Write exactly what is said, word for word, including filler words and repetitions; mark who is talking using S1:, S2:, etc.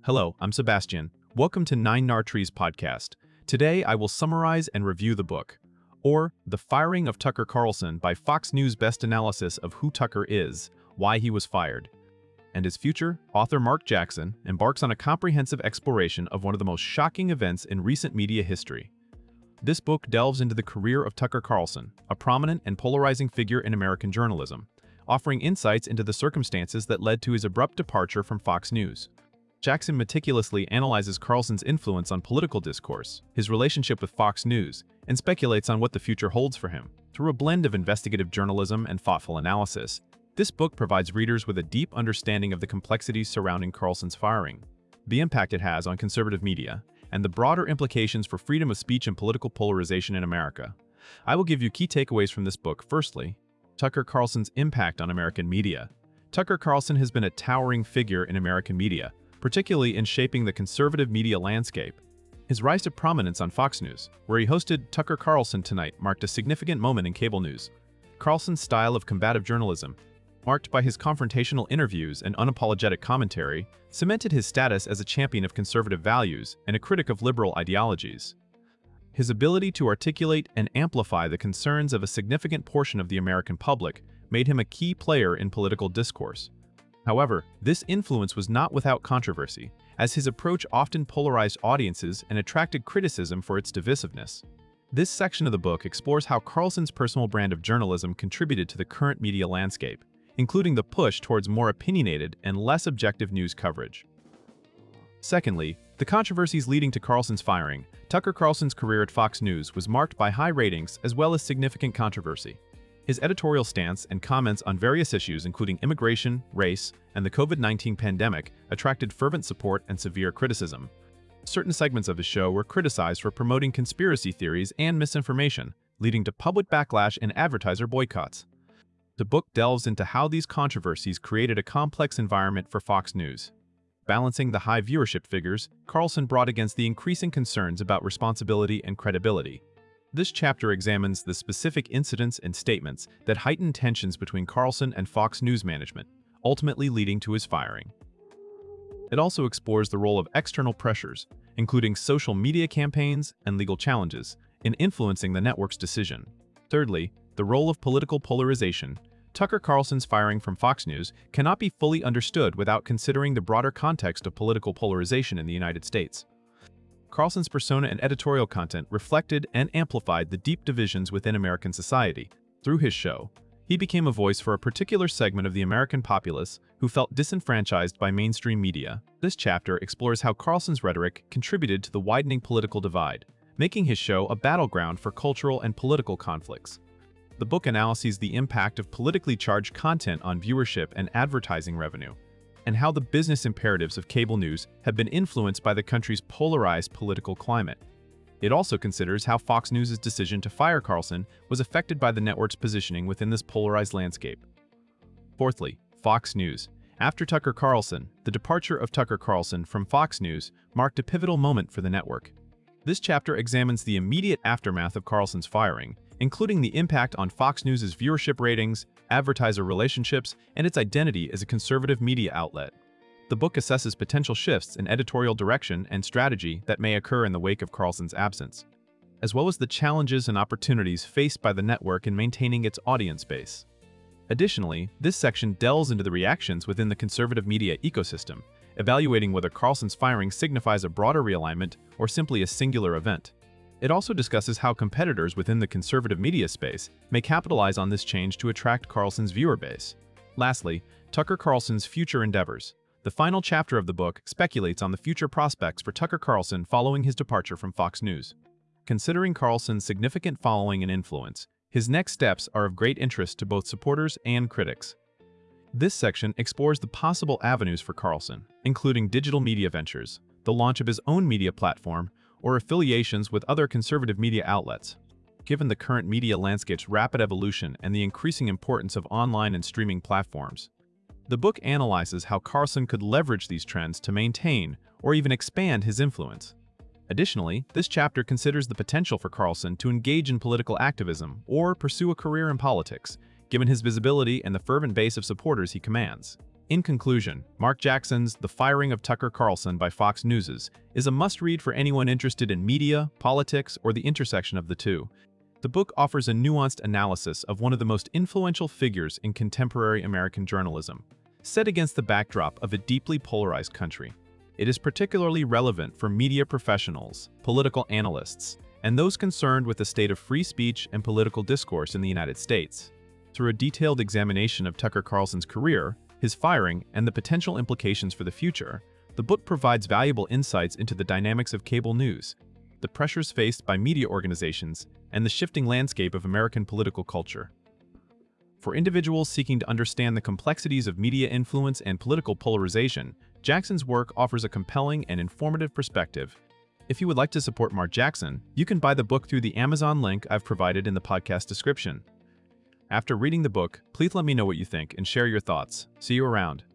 S1: Hello, I'm Sebastian. Welcome to Nine Nar Trees podcast. Today, I will summarize and review the book, or The Firing of Tucker Carlson by Fox News' best analysis of who Tucker is, why he was fired, and his future. Author Mark Jackson embarks on a comprehensive exploration of one of the most shocking events in recent media history. This book delves into the career of Tucker Carlson, a prominent and polarizing figure in American journalism, offering insights into the circumstances that led to his abrupt departure from Fox News. Jackson meticulously analyzes Carlson's influence on political discourse, his relationship with Fox News, and speculates on what the future holds for him. Through a blend of investigative journalism and thoughtful analysis, this book provides readers with a deep understanding of the complexities surrounding Carlson's firing, the impact it has on conservative media, and the broader implications for freedom of speech and political polarization in America. I will give you key takeaways from this book. Firstly, Tucker Carlson's impact on American media. Tucker Carlson has been a towering figure in American media, particularly in shaping the conservative media landscape. His rise to prominence on Fox News, where he hosted Tucker Carlson Tonight, marked a significant moment in cable news. Carlson's style of combative journalism, marked by his confrontational interviews and unapologetic commentary, cemented his status as a champion of conservative values and a critic of liberal ideologies. His ability to articulate and amplify the concerns of a significant portion of the American public made him a key player in political discourse. However, this influence was not without controversy, as his approach often polarized audiences and attracted criticism for its divisiveness. This section of the book explores how Carlson's personal brand of journalism contributed to the current media landscape, including the push towards more opinionated and less objective news coverage. Secondly, the controversies leading to Carlson's firing. Tucker Carlson's career at Fox News was marked by high ratings as well as significant controversy. His editorial stance and comments on various issues including immigration, race, and the COVID nineteen pandemic attracted fervent support and severe criticism. Certain segments of his show were criticized for promoting conspiracy theories and misinformation, leading to public backlash and advertiser boycotts. The book delves into how these controversies created a complex environment for Fox News. Balancing the high viewership figures, Carlson brought against the increasing concerns about responsibility and credibility. This chapter examines the specific incidents and statements that heightened tensions between Carlson and Fox News management, ultimately leading to his firing. It also explores the role of external pressures, including social media campaigns and legal challenges, in influencing the network's decision. Thirdly, the role of political polarization. Tucker Carlson's firing from Fox News cannot be fully understood without considering the broader context of political polarization in the United States. Carlson's persona and editorial content reflected and amplified the deep divisions within American society. Through his show, he became a voice for a particular segment of the American populace who felt disenfranchised by mainstream media. This chapter explores how Carlson's rhetoric contributed to the widening political divide, making his show a battleground for cultural and political conflicts. The book analyzes the impact of politically charged content on viewership and advertising revenue, and how the business imperatives of cable news have been influenced by the country's polarized political climate. It also considers how Fox News' decision to fire Carlson was affected by the network's positioning within this polarized landscape. Fourthly, Fox News. After Tucker Carlson, the departure of Tucker Carlson from Fox News marked a pivotal moment for the network. This chapter examines the immediate aftermath of Carlson's firing, including the impact on Fox News' viewership ratings, advertiser relationships, and its identity as a conservative media outlet. The book assesses potential shifts in editorial direction and strategy that may occur in the wake of Carlson's absence, as well as the challenges and opportunities faced by the network in maintaining its audience base. Additionally, this section delves into the reactions within the conservative media ecosystem, evaluating whether Carlson's firing signifies a broader realignment or simply a singular event. It also discusses how competitors within the conservative media space may capitalize on this change to attract Carlson's viewer base. Lastly, Tucker Carlson's future endeavors. The final chapter of the book speculates on the future prospects for Tucker Carlson following his departure from Fox News. Considering Carlson's significant following and influence, his next steps are of great interest to both supporters and critics. This section explores the possible avenues for Carlson, including digital media ventures, the launch of his own media platform, or affiliations with other conservative media outlets. Given the current media landscape's rapid evolution and the increasing importance of online and streaming platforms, the book analyzes how Carlson could leverage these trends to maintain or even expand his influence. Additionally, this chapter considers the potential for Carlson to engage in political activism or pursue a career in politics, given his visibility and the fervent base of supporters he commands. In conclusion, Mark Jackson's The Firing of Tucker Carlson by Fox News is a must-read for anyone interested in media, politics, or the intersection of the two. The book offers a nuanced analysis of one of the most influential figures in contemporary American journalism, set against the backdrop of a deeply polarized country. It is particularly relevant for media professionals, political analysts, and those concerned with the state of free speech and political discourse in the United States. Through a detailed examination of Tucker Carlson's career, his firing, and the potential implications for the future, the book provides valuable insights into the dynamics of cable news, the pressures faced by media organizations, and the shifting landscape of American political culture. For individuals seeking to understand the complexities of media influence and political polarization, Jackson's work offers a compelling and informative perspective. If you would like to support Mark Jackson, you can buy the book through the Amazon link I've provided in the podcast description. After reading the book, please let me know what you think and share your thoughts. See you around.